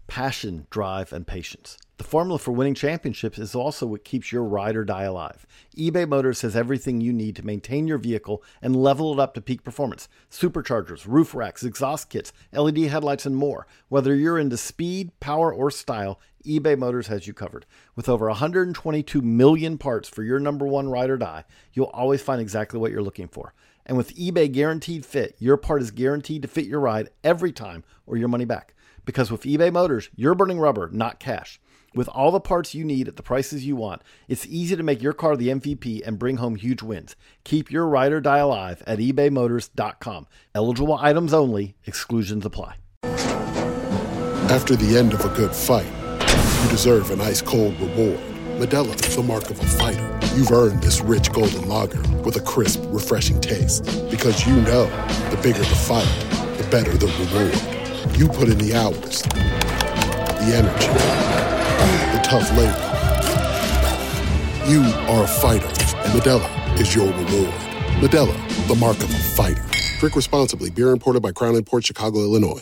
passion, drive, and patience. The formula for winning championships is also what keeps your ride or die alive. eBay Motors has everything you need to maintain your vehicle and level it up to peak performance. Superchargers, roof racks, exhaust kits, LED headlights, and more. Whether you're into speed, power, or style, eBay Motors has you covered. With over 122 million parts for your number one ride or die, you'll always find exactly what you're looking for. And with eBay Guaranteed Fit, your part is guaranteed to fit your ride every time or your money back. Because with eBay Motors, you're burning rubber, not cash. With all the parts you need at the prices you want, it's easy to make your car the MVP and bring home huge wins. Keep your ride or die alive at ebaymotors.com. Eligible items only. Exclusions apply. After the end of a good fight, you deserve an ice-cold reward. Modelo is the mark of a fighter. You've earned this rich golden lager with a crisp, refreshing taste. Because you know, the bigger the fight, the better the reward. You put in the hours, the energy, the tough labor. You are a fighter, and Modelo is your reward. Modelo, the mark of a fighter. Drink responsibly. Beer imported by Crown Imports, Chicago, Illinois.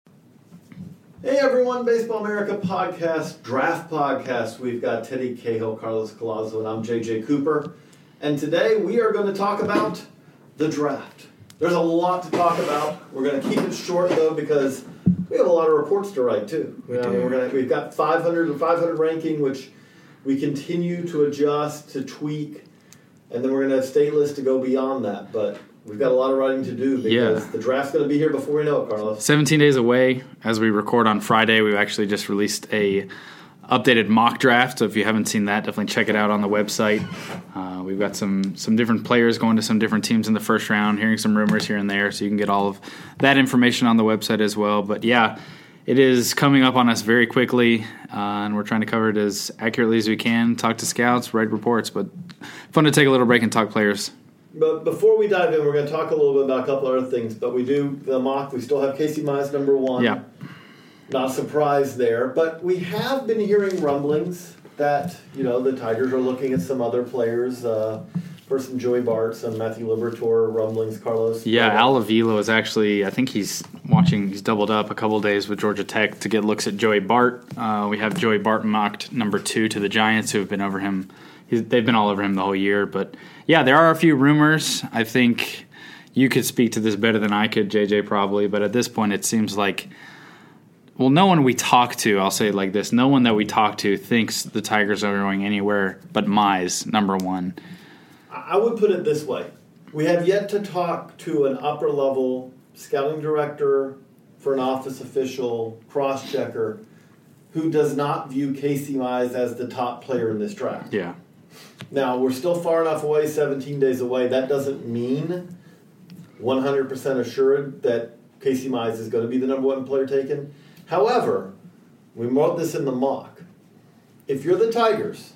Hey everyone, Baseball America podcast, draft podcast. We've got Teddy Cahill, Carlos Collazo, and I'm JJ Cooper. And today we are going to talk about the draft. There's a lot to talk about. We're going to keep it short though because we have a lot of reports to write too. We've got 500 ranking, which we continue to adjust, to tweak, and then we're going to have state list to go beyond that. But we've got a lot of writing to do because the draft's going to be here before we know it, Carlos. 17 days away as we record on Friday. We've actually just released a updated mock draft, so if you haven't seen that, definitely check it out on the website. We've got some different players going to some different teams in the first round, hearing some rumors here and there, so you can get all of that information on the website as well. But yeah, it is coming up on us very quickly, and we're trying to cover it as accurately as we can, talk to scouts, write reports, but fun to take a little break and talk players. But before we dive in, we're going to talk a little bit about a couple other things. But we do the mock. We still have Casey Mize number one. Yeah. Not surprised there. But we have been hearing rumblings that, the Tigers are looking at some other players. First, Joey Bart, some Matthew Liberatore rumblings, Carlos. Yeah, Al Avila is actually, I think he's doubled up a couple of days with Georgia Tech to get looks at Joey Bart. We have Joey Bart mocked number 2 to the Giants, who have been over him. They've been all over him the whole year. But, yeah, there are a few rumors. I think you could speak to this better than I could, JJ, probably. But at this point, it seems like, well, no one we talk to, I'll say it like this, no one that we talk to thinks the Tigers are going anywhere but Mize, number 1. I would put it this way. We have yet to talk to an upper-level scouting director, front office official, cross-checker, who does not view Casey Mize as the top player in this draft. Yeah. Now, we're still far enough away, 17 days away. That doesn't mean 100% assured that Casey Mize is going to be the number 1 player taken. However, we wrote this in the mock. If you're the Tigers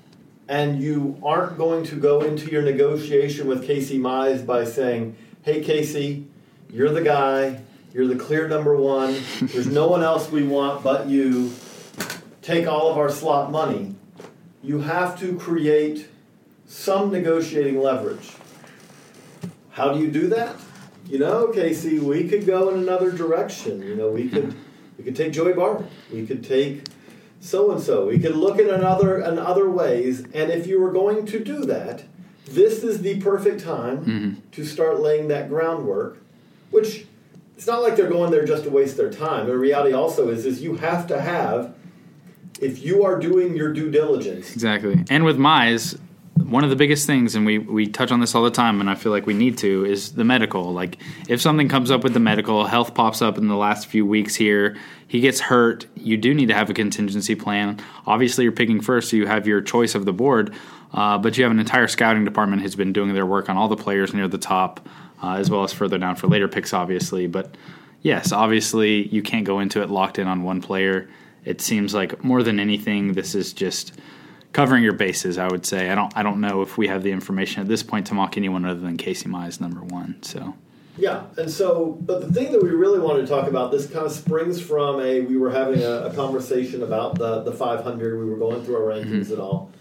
and you aren't going to go into your negotiation with Casey Mize by saying, hey, Casey, you're the guy. You're the clear number 1. There's no one else we want but you. Take all of our slot money. You have to create some negotiating leverage. How do you do that? Casey, we could go in another direction. We could take Joey Bart. We could take so-and-so. We could look at other ways. And if you were going to do that, this is the perfect time to start laying that groundwork, which it's not like they're going there just to waste their time. The reality also is you have to have, if you are doing your due diligence. Exactly. And with Mize, one of the biggest things, and we touch on this all the time, and I feel like we need to, is the medical. Like, if something comes up with the medical, health pops up in the last few weeks here, he gets hurt, you do need to have a contingency plan. Obviously, you're picking first, so you have your choice of the board, but you have an entire scouting department who's been doing their work on all the players near the top, as well as further down for later picks, obviously. But, yes, obviously, you can't go into it locked in on one player. It seems like more than anything, this is just covering your bases, I would say. I don't know if we have the information at this point to mock anyone other than Casey Mize, number 1. So yeah, and so, but the thing that we really wanted to talk about, this kind of springs from we were having a conversation about the 500. We were going through our rankings and all.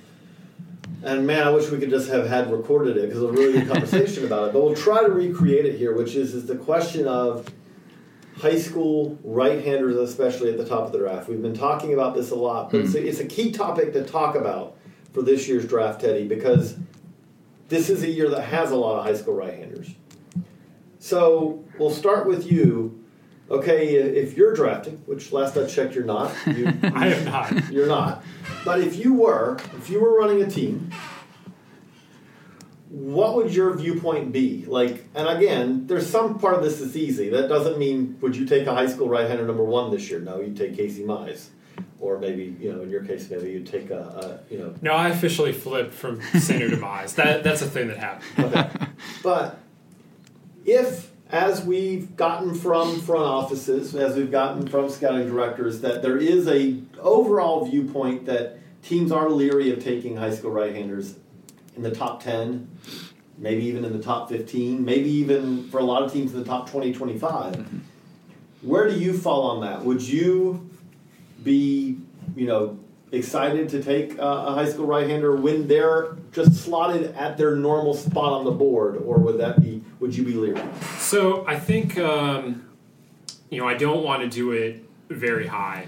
And man, I wish we could just have had recorded it because it was a really good conversation about it. But we'll try to recreate it here, which is the question of high school right-handers, especially at the top of the draft. We've been talking about this a lot, but it's a key topic to talk about for this year's draft, Teddy, because this is a year that has a lot of high school right-handers. So we'll start with you. Okay, if you're drafting, which last I checked you're not. I am not. You're not. But if you were running a team, what would your viewpoint be? Like, and again, there's some part of this that's easy. That doesn't mean, would you take a high school right-hander number 1 this year? No, you'd take Casey Mize. Or maybe, in your case, maybe you'd take No, I officially flipped from Sander to Mize. That's a thing that happened. Okay. But if, as we've gotten from front offices, as we've gotten from scouting directors, that there is a overall viewpoint that teams are leery of taking high school right-handers in the top 10, maybe even in the top 15, maybe even for a lot of teams in the top 20, 25. Mm-hmm. Where do you fall on that? Would you be, excited to take a high school right-hander when they're just slotted at their normal spot on the board, or would you be leery? So I think, I don't want to do it very high,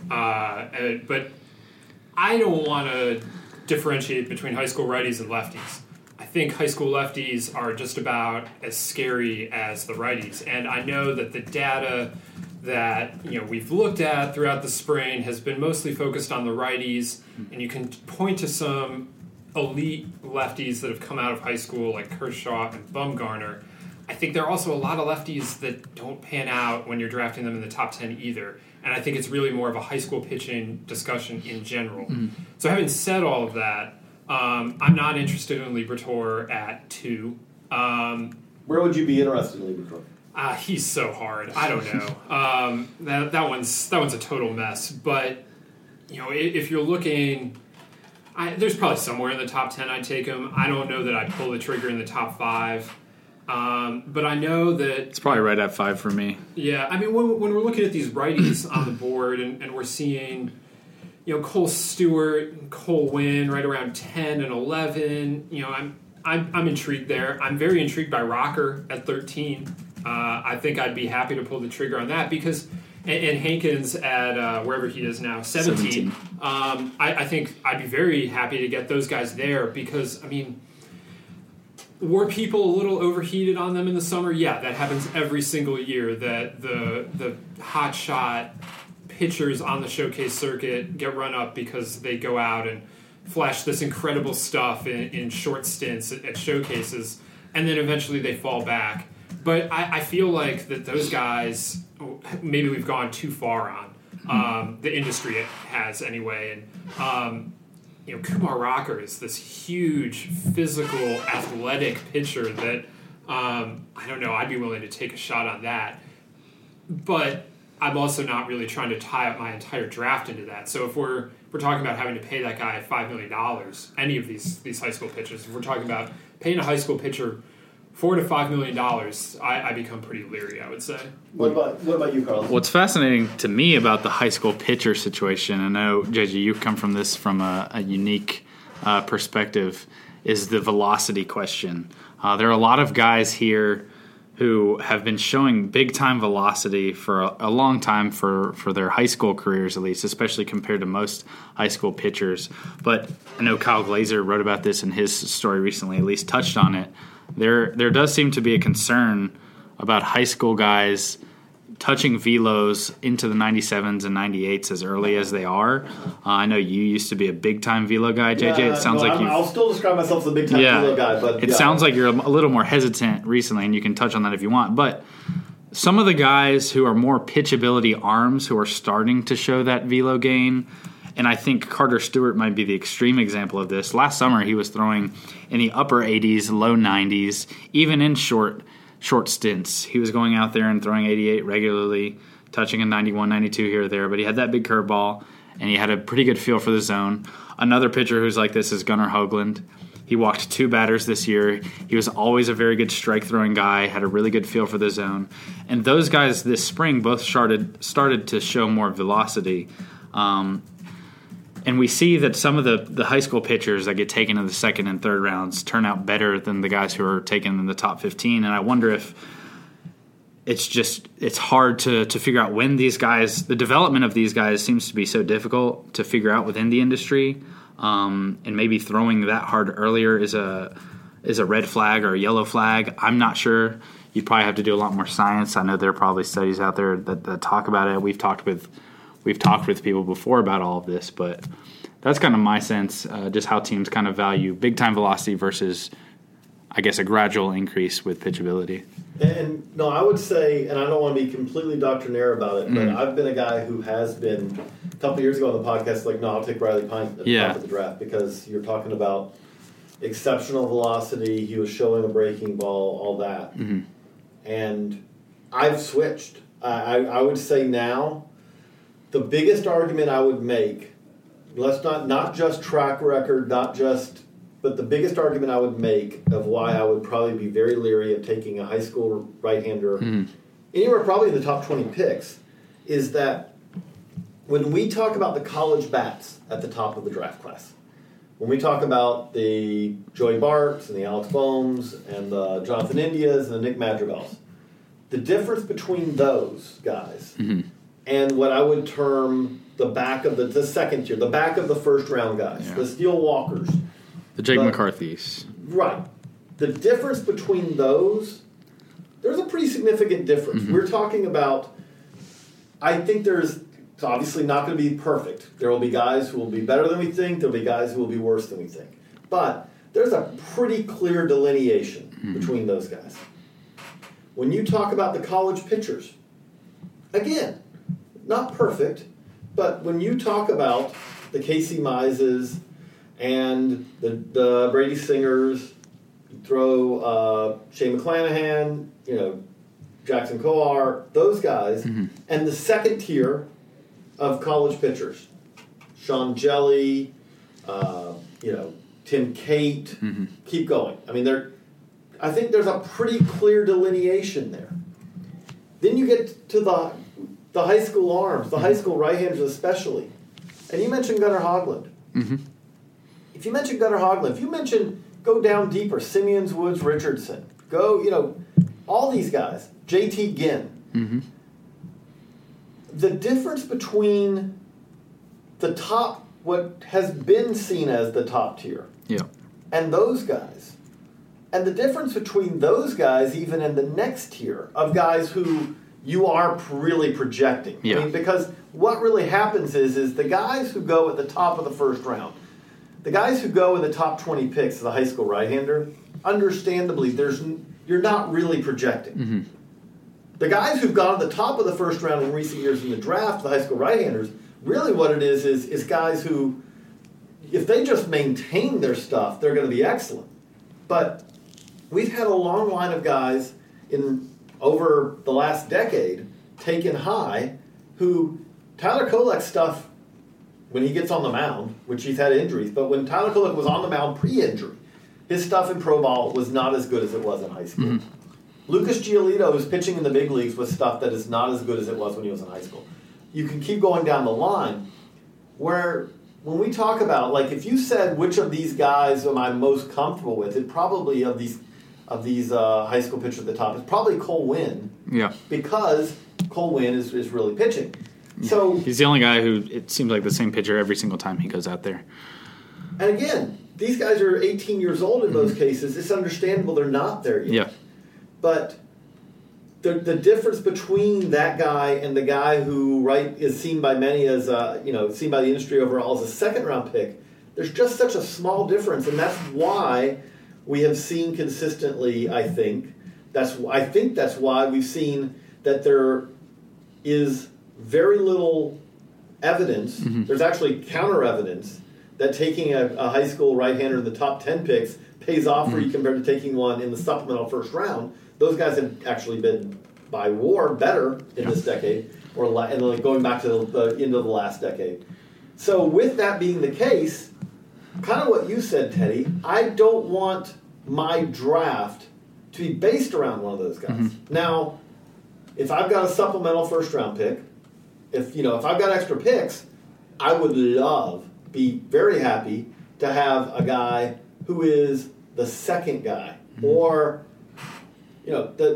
but I don't want to differentiate between high school righties and lefties. I think high school lefties are just about as scary as the righties, and I know that the data that we've looked at throughout the spring has been mostly focused on the righties, and you can point to some elite lefties that have come out of high school like Kershaw and Bumgarner. I think there are also a lot of lefties that don't pan out when you're drafting them in the top 10 either, and I think it's really more of a high school pitching discussion in general. Mm-hmm. So having said all of that, I'm not interested in Liberatore at 2. Where would you be interested in Liberatore? He's so hard. I don't know. That one's a total mess. But if you're looking, there's probably somewhere in the top 10 I'd take him. I don't know that I'd pull the trigger in the top 5. But I know that it's probably right at 5 for me. Yeah, I mean when we're looking at these righties on the board and we're seeing Cole Stewart and Cole Winn right around 10 and 11. I'm intrigued there. I'm very intrigued by Rocker at 13. I think I'd be happy to pull the trigger on that because, and Hankins at wherever he is now, 17. I think I'd be very happy to get those guys there because, were people a little overheated on them in the summer? Yeah, that happens every single year, that the hot shot pitchers on the showcase circuit get run up because they go out and flash this incredible stuff in short stints at showcases, and then eventually they fall back. But I feel like that those guys, maybe we've gone too far on. The industry has anyway. And, Kumar Rocker is this huge, physical, athletic pitcher that, I don't know, I'd be willing to take a shot on that. But I'm also not really trying to tie up my entire draft into that. So if we're talking about having to pay that guy $5 million, any of these high school pitchers, if we're talking about paying a high school pitcher $4 to $5 million, I become pretty leery, I would say. What about you, Carlos? What's fascinating to me about the high school pitcher situation, I know, JJ, you come from this from a unique perspective, is the velocity question. There are a lot of guys here who have been showing big-time velocity for a long time for their high school careers, at least, especially compared to most high school pitchers. But I know Kyle Glazer wrote about this in his story recently, at least touched on it. There does seem to be a concern about high school guys touching velos into the 97s and 98s as early as they are. I know you used to be a big-time velo guy, JJ. Yeah, it sounds like you. I'll still describe myself as a big-time velo guy, but it sounds like you're a little more hesitant recently, and you can touch on that if you want. But some of the guys who are more pitchability arms who are starting to show that velo gain, and I think Carter Stewart might be the extreme example of this. Last summer, he was throwing in the upper 80s, low 90s, even in short stints. He was going out there and throwing 88 regularly, touching a 91, 92 here or there, but he had that big curveball, and he had a pretty good feel for the zone. Another pitcher who's like this is Gunnar Hoagland. He walked 2 batters this year. He was always a very good strike-throwing guy, had a really good feel for the zone. And those guys this spring both started to show more velocity. And we see that some of the high school pitchers that get taken in the second and third rounds turn out better than the guys who are taken in the top 15. And I wonder if it's hard to figure out when these guys, the development of these guys seems to be so difficult to figure out within the industry, and maybe throwing that hard earlier is a red flag or a yellow flag. I'm not sure. You'd probably have to do a lot more science. I know there are probably studies out there that talk about it. We've talked with people before about all of this, but that's kind of my sense, just how teams kind of value big time velocity versus, I guess, a gradual increase with pitchability. And no, I would say, and I don't want to be completely doctrinaire about it, but I've been a guy who has been, a couple of years ago on the podcast, like, no, I'll take Riley Pint at the top of the draft because you're talking about exceptional velocity, he was showing a breaking ball, all that. Mm-hmm. And I've switched. I would say now, the biggest argument I would make, let's not just track record, but the biggest argument I would make of why I would probably be very leery of taking a high school right-hander anywhere probably in the top 20 picks is that when we talk about the college bats at the top of the draft class, when we talk about the Joey Barts and the Alex Bohms and the Jonathan Indias and the Nick Madrigals, the difference between those guys and what I would term the back of the second tier, the back of the first round guys, the Steele Walkers, the Jake McCarthy's. Right. The difference between those, there's a pretty significant difference. We're talking about, I think it's obviously not going to be perfect. There will be guys who will be better than we think. There will be guys who will be worse than we think. But there's a pretty clear delineation between those guys. When you talk about the college pitchers, again, not perfect, but when you talk about the Casey Mizes and the Brady Singers, you throw Shane McClanahan, Jackson Kowar, those guys, and the second tier of college pitchers, Sean Jelly, Tim Cate, keep going. I mean, I think there's a pretty clear delineation there. Then you get to the high school arms, the high school right-handers especially. And you mentioned Gunnar Hoglund. If you mention Gunnar Hoglund, if you mention, go down deeper, Simeons, Woods, Richardson, go, all these guys, JT Ginn. The difference between the top, what has been seen as the top tier, and those guys, and the difference between those guys even in the next tier of guys who you are really projecting. I mean, because what really happens is the guys who go at the top of the first round, the guys who go in the top 20 picks of the high school right-hander, understandably, you're not really projecting. The guys who've gone at the top of the first round in recent years in the draft, the high school right-handers, really what it is guys who, if they just maintain their stuff, they're going to be excellent. But we've had a long line of guys over the last decade taken high who Tyler Kolek's stuff, when he gets on the mound, which he's had injuries, but when Tyler Kolek was on the mound pre-injury, his stuff in pro ball was not as good as it was in high school. Lucas Giolito is pitching in the big leagues with stuff that is not as good as it was when he was in high school. You can keep going down the line where when we talk about, like, if you said which of these guys am I most comfortable with, it probably of these high school pitchers at the top, it's probably Cole Winn. Because Cole Winn is really pitching. So he's the only guy who, it seems like the same pitcher every single time he goes out there. And again, these guys are 18 years old in most cases. It's understandable they're not there yet. But the difference between that guy and the guy who is seen by many as seen by the industry overall as a second round pick, there's just such a small difference, and that's why we have seen consistently. I think that's why we've seen that there is very little evidence. There's actually counter evidence that taking a high school right-hander in the top 10 picks pays off for you compared to taking one in the supplemental first round. Those guys have actually been, by WAR, better in this decade, and going back to the end of the last decade. So with that being the case, kind of what you said, Teddy, I don't want my draft to be based around one of those guys. Now, if I've got a supplemental first-round pick, if I've got extra picks, I would be very happy to have a guy who is the second guy, or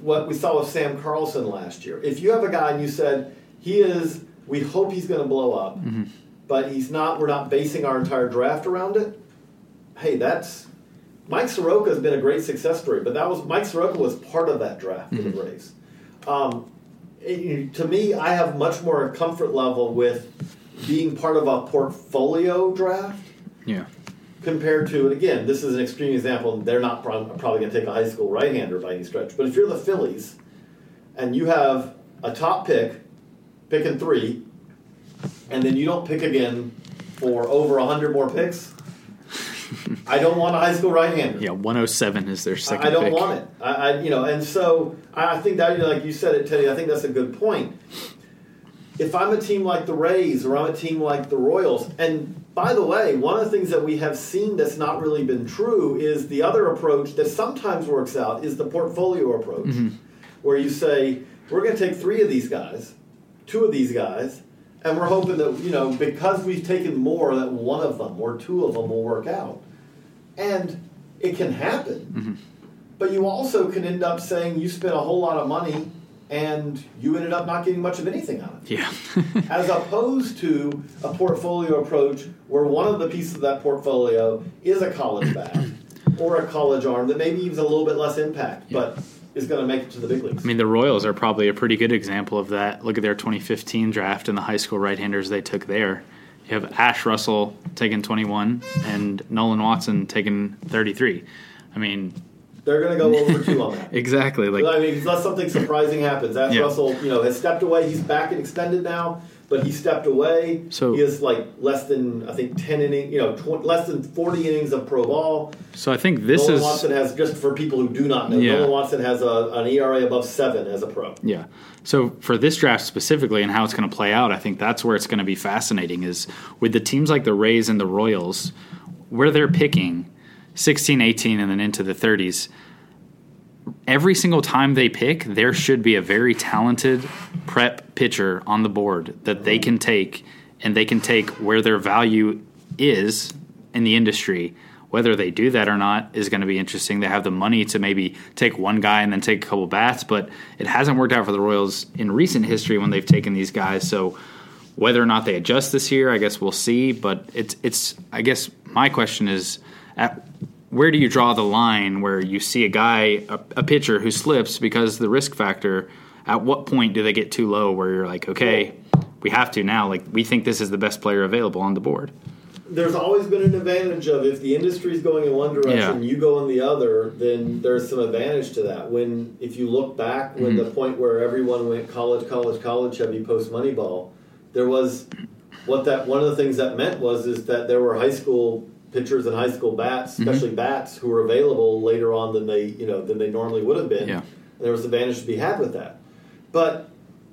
what we saw with Sam Carlson last year. If you have a guy and you said, we hope he's going to blow up, but he's not, we're not basing our entire draft around it, hey, Mike Soroka has been a great success story, but Mike Soroka was part of that draft for the Rays. To me, I have much more comfort level with being part of a portfolio draft. Yeah. Compared to, and again, this is an extreme example, they're not probably going to take a high school right-hander by any stretch, but if you're the Phillies and you have a top picking 3, and then you don't pick again for over 100 more picks, I don't want a high school right-hander. Yeah, 107 is their second I don't pick. want it. And so I think that, like you said it, Teddy, I think that's a good point. If I'm a team like the Rays or I'm a team like the Royals, and by the way, one of the things that we have seen that's not really been true is the other approach that sometimes works out is the portfolio approach, where you say, we're going to take 3 of these guys, 2 of these guys, and we're hoping that, because we've taken more, that 1 of them or 2 of them will work out. And it can happen. But you also can end up saying you spent a whole lot of money and you ended up not getting much of anything out of it. Yeah. As opposed to a portfolio approach where one of the pieces of that portfolio is a college bat or a college arm that maybe even a little bit less impact, but is going to make it to the big leagues. I mean, the Royals are probably a pretty good example of that. Look at their 2015 draft and the high school right-handers they took there. You have Ash Russell taking 21 and Nolan Watson taking 33. I mean, they're going to go over 2 on that. Exactly. Unless something surprising happens. Ash Russell, has stepped away. He's back and extended now, but he stepped away. So he has less than 10 innings, less than 40 innings of pro ball. So I think this Nolan Watson has, just for people who do not know, Nolan Watson has an ERA above 7 as a pro. Yeah. So for this draft specifically and how it's going to play out, I think that's where it's going to be fascinating is with the teams like the Rays and the Royals, where they're picking 16, 18, and then into the 30s. Every single time they pick, there should be a very talented prep pitcher on the board that they can take, and they can take where their value is in the industry. Whether they do that or not is going to be interesting. They have the money to maybe take one guy and then take a couple bats, but it hasn't worked out for the Royals in recent history when they've taken these guys. So whether or not they adjust this year, I guess we'll see. But it's I guess my question is, where do you draw the line where you see a guy, a pitcher who slips because the risk factor, at what point do they get too low where you're like, okay, we have to now, we think this is the best player available on the board? There's always been an advantage of if the industry is going in one direction, you go in the other, then there's some advantage to that. If you look back when the point where everyone went college heavy post Moneyball, there was one of the things that meant is that there were high school pitchers and high school bats, especially bats, who were available later on than they normally would have been. Yeah. And there was advantage to be had with that. But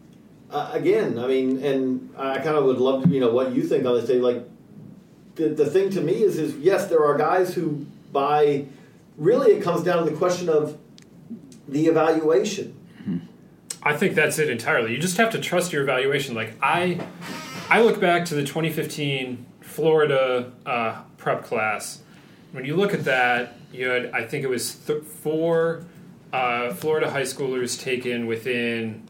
again, I mean, and I kind of would love to, what you think on this day. The thing to me is yes, there are guys who really it comes down to the question of the evaluation. I think that's it entirely. You just have to trust your evaluation. I look back to the 2015 Florida prep class. When you look at that, you had, I think it was 4 Florida high schoolers taken within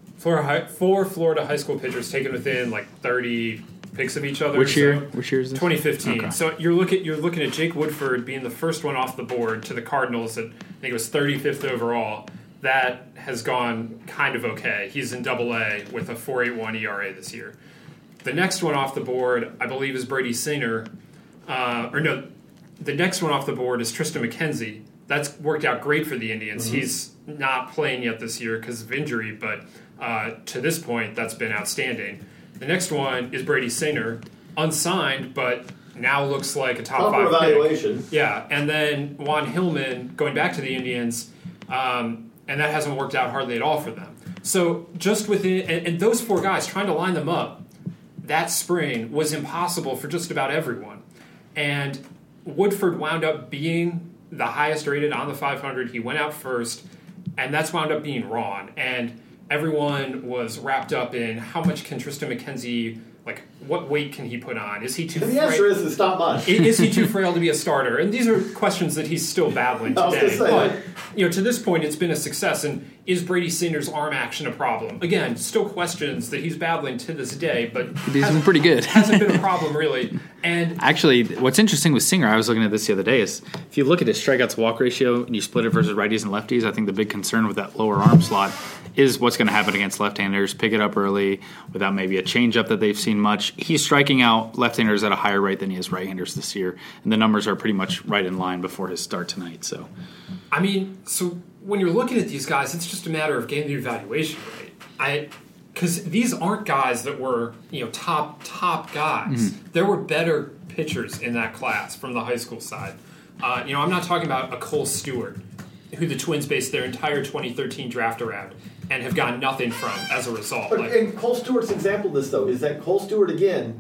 four Florida high school pitchers taken within 30 picks of each other. Which year? Which year is this? 2015. Okay. So you're looking at Jake Woodford being the first one off the board to the Cardinals at, I think it was 35th overall. That has gone kind of okay. He's in Double-A with a 4.81 ERA this year. The next one off the board, I believe, is Brady Singer. The next one off the board is Tristan McKenzie. That's worked out great for the Indians. Mm-hmm. He's not playing yet this year because of injury, but to this point, that's been outstanding. The next one is Brady Singer, unsigned, but now looks like a top 5 evaluation. Pick. Yeah, and then Juan Hillman going back to the Indians, and that hasn't worked out hardly at all for them. So just within, and those 4 guys, trying to line them up that spring was impossible for just about everyone. And Woodford wound up being the highest rated on the 500. He went out first, and that's wound up being wrong. And everyone was wrapped up in how much can Tristan McKenzie Like, what weight can he put on? Is he too? And the answer is it's not much. Is he too frail to be a starter? And these are questions that he's still battling today. But to this point, it's been a success. And is Brady Singer's arm action a problem? Again, still questions that he's battling to this day. But he's been pretty good. Hasn't been a problem really. And actually, what's interesting with Singer, I was looking at this the other day, is if you look at his strikeout to walk ratio and you split it versus righties and lefties, I think the big concern with that lower arm slot is what's going to happen against left-handers. Pick it up early without maybe a changeup that they've seen much. He's striking out left-handers at a higher rate than he is right-handers this year, and the numbers are pretty much right in line before his start tonight. So when you're looking at these guys, it's just a matter of getting the evaluation right. Because these aren't guys that were top guys. Mm-hmm. There were better pitchers in that class from the high school side. I'm not talking about a Cole Stewart, who the Twins based their entire 2013 draft around and have gotten nothing from as a result. And Cole Stewart's example of this, though, is that Cole Stewart, again,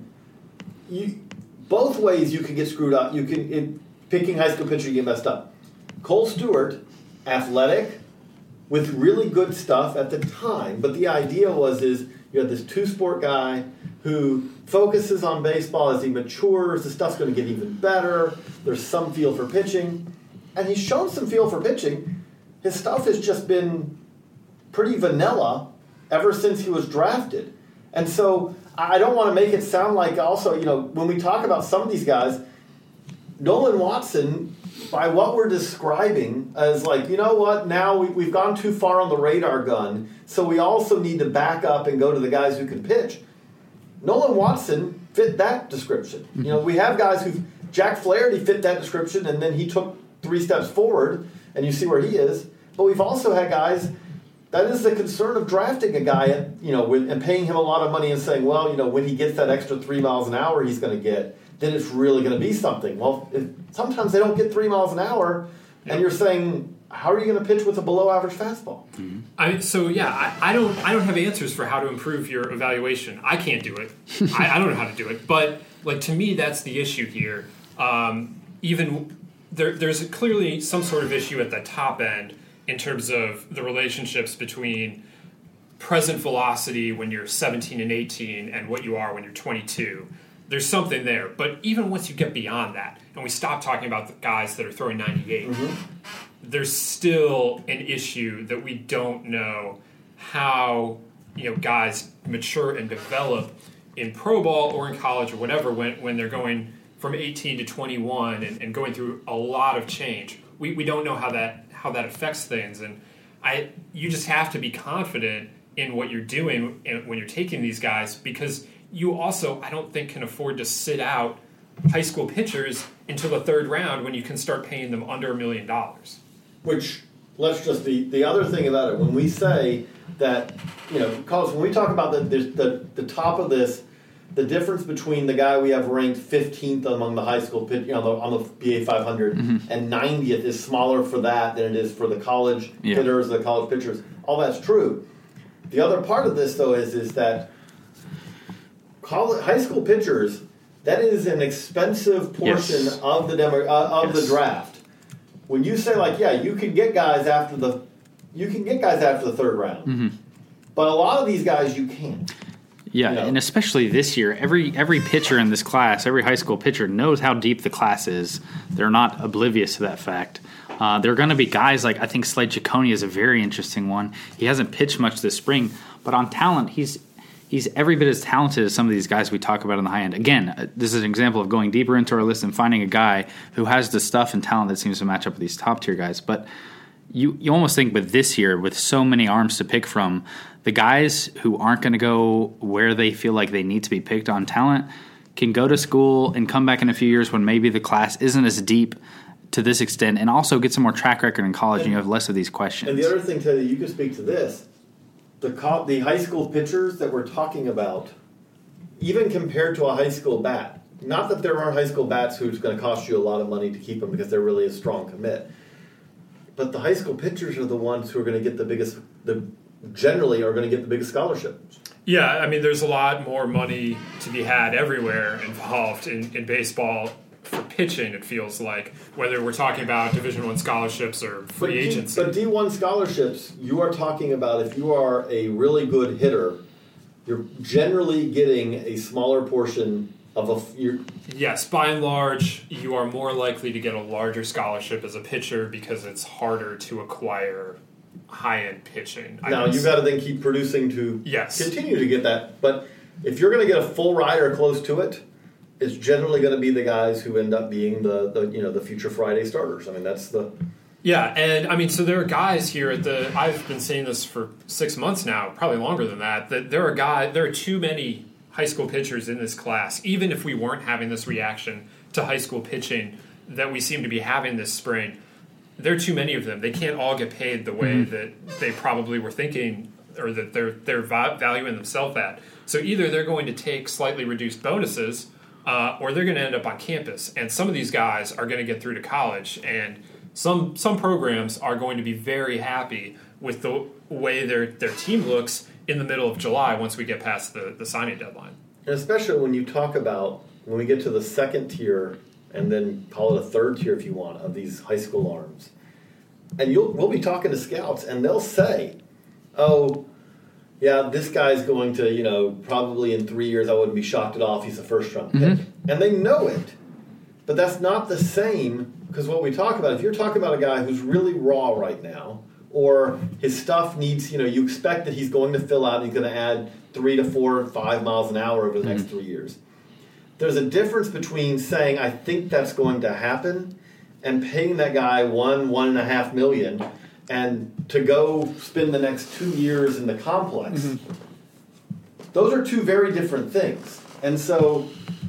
both ways you can get screwed up. Picking high school pitcher, you get messed up. Cole Stewart, athletic, with really good stuff at the time, but the idea is you have this two-sport guy who focuses on baseball. As he matures, the stuff's going to get even better. There's some feel for pitching. And he's shown some feel for pitching. His stuff has just been pretty vanilla ever since he was drafted. And so I don't want to make it sound like also, when we talk about some of these guys, Nolan Watson, by what we're describing as like, you know what, now we've gone too far on the radar gun, so we also need to back up and go to the guys who can pitch. Nolan Watson fit that description. Mm-hmm. We have guys who, Jack Flaherty fit that description, and then he took 3 steps forward, and you see where he is. But we've also had guys, that is the concern of drafting a guy, and paying him a lot of money and saying, well, when he gets that extra 3 miles an hour he's going to get, then it's really going to be something. Well, sometimes they don't get 3 miles an hour, and you're saying, how are you going to pitch with a below-average fastball? Mm-hmm. I don't have answers for how to improve your evaluation. I can't do it. I don't know how to do it. But to me, that's the issue here. There's clearly some sort of issue at the top end in terms of the relationships between present velocity when you're 17 and 18 and what you are when you're 22. There's something there. But even once you get beyond that, and we stop talking about the guys that are throwing 98, mm-hmm. there's still an issue that we don't know how guys mature and develop in pro ball or in college or whatever when they're going from 18 to 21 and going through a lot of change. We don't know how that affects things, and you just have to be confident in what you're doing when you're taking these guys, because you also, I don't think, can afford to sit out high school pitchers until the third round when you can start paying them under $1 million. Which, the other thing about it, when we say that, because when we talk about the top of this, the difference between the guy we have ranked 15th among the high school pitch, on the BA 500, mm-hmm. and 90th is smaller for that than it is for the college hitters, the college pitchers. All that's true. The other part of this, though, is that high school pitchers, that is an expensive portion of the the draft. When you say you can get guys after the third round, mm-hmm. but a lot of these guys you can't. Yeah, and especially this year, every pitcher in this class, every high school pitcher knows how deep the class is. They're not oblivious to that fact. There are going to be guys like, I think Slade Ciccone is a very interesting one. He hasn't pitched much this spring, but on talent, he's every bit as talented as some of these guys we talk about on the high end. Again, this is an example of going deeper into our list and finding a guy who has the stuff and talent that seems to match up with these top-tier guys. But you almost think with this year, with so many arms to pick from, the guys who aren't going to go where they feel like they need to be picked on talent can go to school and come back in a few years when maybe the class isn't as deep to this extent, and also get some more track record in college, and you have less of these questions. And the other thing, Teddy, you can speak to this. The high school pitchers that we're talking about, even compared to a high school bat, not that there aren't high school bats who's going to cost you a lot of money to keep them because they're really a strong commit, but the high school pitchers are the ones who are going to get the biggest scholarships. Yeah, there's a lot more money to be had everywhere involved in baseball for pitching, it feels like, whether we're talking about Division I scholarships or free agency. But D1 scholarships, you are talking about if you are a really good hitter, you're generally getting a smaller portion of Yes, by and large, you are more likely to get a larger scholarship as a pitcher because it's harder to acquire high-end pitching. Now, you've got to then keep producing to continue to get that. But if you're going to get a full ride or close to it, it's generally going to be the guys who end up being the future Friday starters. I mean, that's the... Yeah, and I mean, so there are guys here I've been saying this for 6 months now, probably longer than that there are too many high school pitchers in this class, even if we weren't having this reaction to high school pitching that we seem to be having this spring. There are too many of them. They can't all get paid the way that they probably were thinking or that they're valuing themselves at. So either they're going to take slightly reduced bonuses or they're going to end up on campus. And some of these guys are going to get through to college, and some programs are going to be very happy with the way their team looks in the middle of July once we get past the signing deadline. And especially when you talk about when we get to the second tier and then call it a third tier if you want of these high school arms. And we'll be talking to scouts and they'll say, oh, yeah, this guy's going to, probably in 3 years I wouldn't be shocked at all if he's a first-round pick. And they know it. But that's not the same because what we talk about, if you're talking about a guy who's really raw right now, or his stuff needs, you expect that he's going to fill out and he's going to add 3 to 4 or 5 miles an hour over the next 3 years. There's a difference between saying, I think that's going to happen, and paying that guy $1.5 million, and to go spend the next 2 years in the complex. Those are two very different things. And so,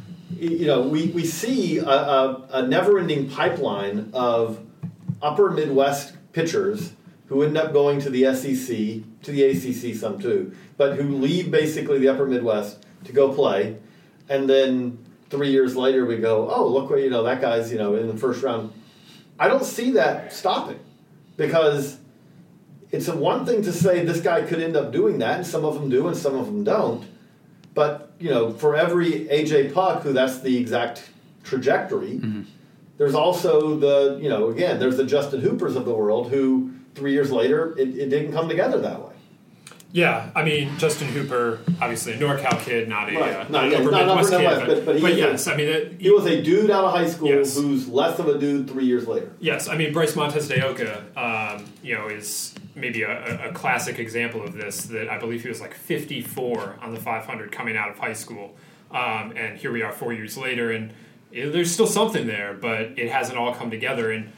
we see a never-ending pipeline of upper Midwest pitchers who end up going to the SEC, to the ACC some too, but who leave basically the upper Midwest to go play, and then 3 years later we go, oh, look what, that guy's, in the first round. I don't see that stopping because it's one thing to say this guy could end up doing that, and some of them do and some of them don't, but, for every A.J. Puck, who that's the exact trajectory, there's also again, there's the Justin Hoopers of the world who 3 years later, it didn't come together that way. Yeah, I mean, Justin Hooper, obviously a NorCal kid, not upper Midwest kid. But yes, he was a dude out of high school who's less of a dude 3 years later. Yes, I mean, Bryce Montez de Oca, is maybe a classic example of this, that I believe he was like 54 on the 500 coming out of high school. And here we are 4 years later, and there's still something there, but it hasn't all come together. And,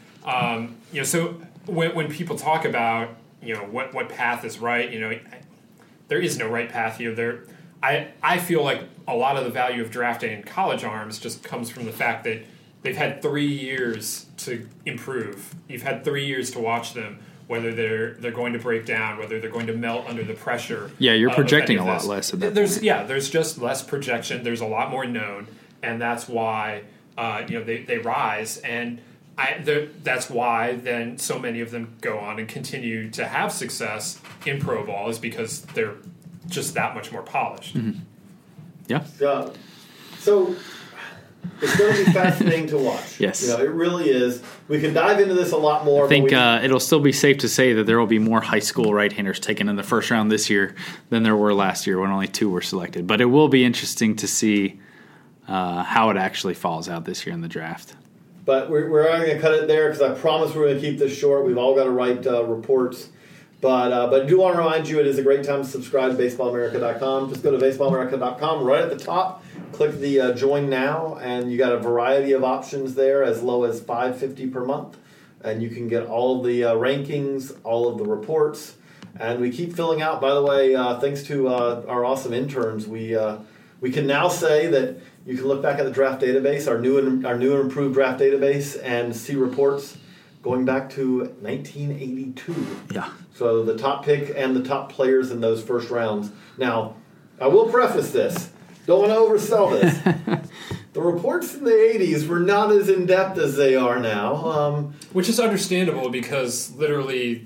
so when people talk about, what path is right, there is no right path here. I feel like a lot of the value of drafting in college arms just comes from the fact that they've had 3 years to improve. You've had 3 years to watch them, whether they're going to break down, whether they're going to melt under the pressure. Yeah, you're projecting a lot less at that point. There's just less projection. There's a lot more known, and that's why they rise. And that's why then so many of them go on and continue to have success in pro ball, is because they're just that much more polished. Yeah. So it's going to be fascinating to watch. Yes. It really is. We could dive into this a lot more. I think it'll still be safe to say that there will be more high school right-handers taken in the first round this year than there were last year when only 2 were selected. But it will be interesting to see how it actually falls out this year in the draft. But we're not going to cut it there because I promise we're going to keep this short. We've all got to write reports. But I do want to remind you it is a great time to subscribe to BaseballAmerica.com. Just go to BaseballAmerica.com. Right at the top, click the Join Now, and you got a variety of options there as low as $5.50 per month. And you can get all of the rankings, all of the reports. And we keep filling out, by the way, thanks to our awesome interns, we can now say that you can look back at the draft database, our new and improved draft database, and see reports going back to 1982. Yeah. So the top pick and the top players in those first rounds. Now, I will preface this. Don't want to oversell this. The reports in the 80s were not as in-depth as they are now. Which is understandable because literally,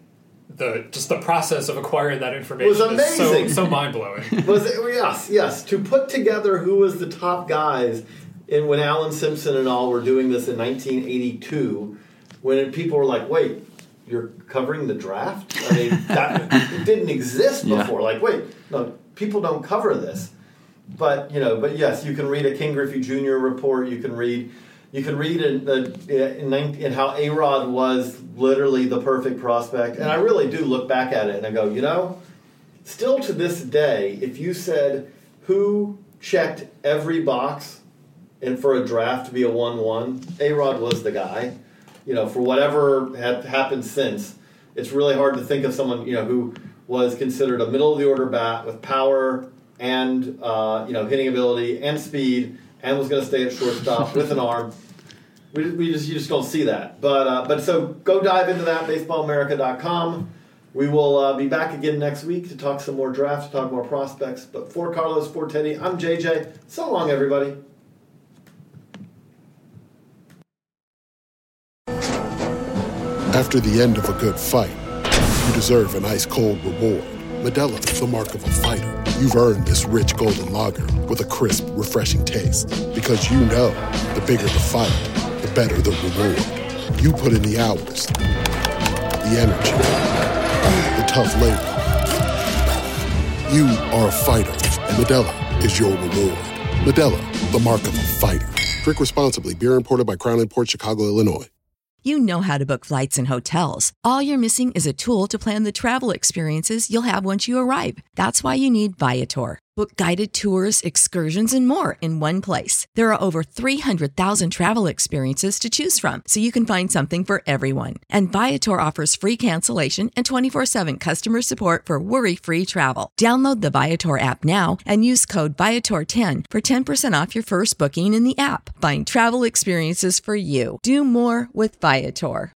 the process of acquiring that information was amazing. Is so mind-blowing. Yes. To put together who was the top guys when Alan Simpson and all were doing this in 1982, when people were like, wait, you're covering the draft? I mean, it didn't exist before. Yeah. Like, wait, no, people don't cover this. But yes, you can read a King Griffey Jr. report. You can read in how A-Rod was literally the perfect prospect. And I really do look back at it and I go, still to this day, if you said who checked every box and for a draft to be a 1-1, A-Rod was the guy. For whatever had happened since, it's really hard to think of someone, who was considered a middle-of-the-order bat with power and, hitting ability and speed and was going to stay at shortstop with an arm. You just don't see that. But so go dive into that, baseballamerica.com. We will be back again next week to talk some more drafts, to talk more prospects. But for Carlos, for Teddy, I'm JJ. So long, everybody. After the end of a good fight, you deserve an ice-cold reward. Modelo, the mark of a fighter. You've earned this rich golden lager with a crisp, refreshing taste. Because the bigger the fight, the better the reward. You put in the hours, the energy, the tough labor. You are a fighter, and Modelo is your reward. Modelo, the mark of a fighter. Drink responsibly. Beer imported by Crown Imports, Chicago, Illinois. You know how to book flights and hotels. All you're missing is a tool to plan the travel experiences you'll have once you arrive. That's why you need Viator. Book guided tours, excursions, and more in one place. There are over 300,000 travel experiences to choose from, so you can find something for everyone. And Viator offers free cancellation and 24/7 customer support for worry-free travel. Download the Viator app now and use code Viator10 for 10% off your first booking in the app. Find travel experiences for you. Do more with Viator.